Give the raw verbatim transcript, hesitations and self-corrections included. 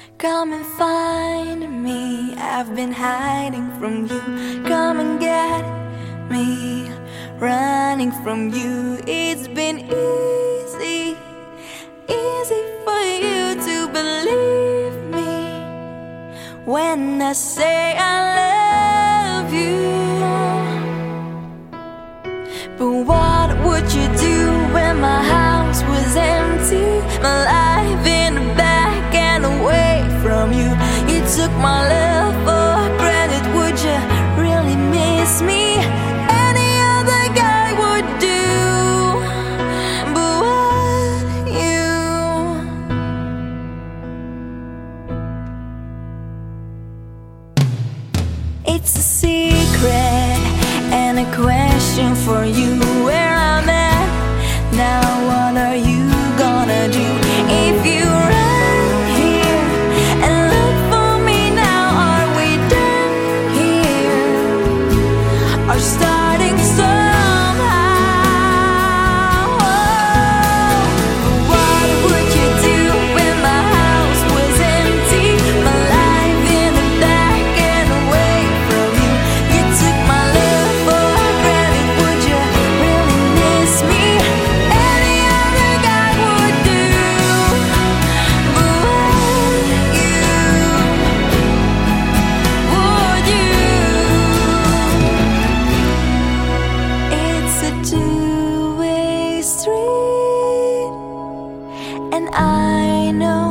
Come and find me, I've been hiding from you. Come and get me, running from you. It's been easy, easy for you to believe me when I say I love you. But what would you do when my house was empty, my life in the back and away from you? You took my love for granted. Would you really miss me? Any other guy would do, but what you? It's a secret and a question for you. Where I'm at now, what are you gonna do if you run here and look for me now? Are we done here or starting somehow? Oh, what would you do when my house was empty, my life in the back and away from you? You took my love for granted. Would you really miss me? Any other guy would do, but would you? Would you? It's a two-way street, and I know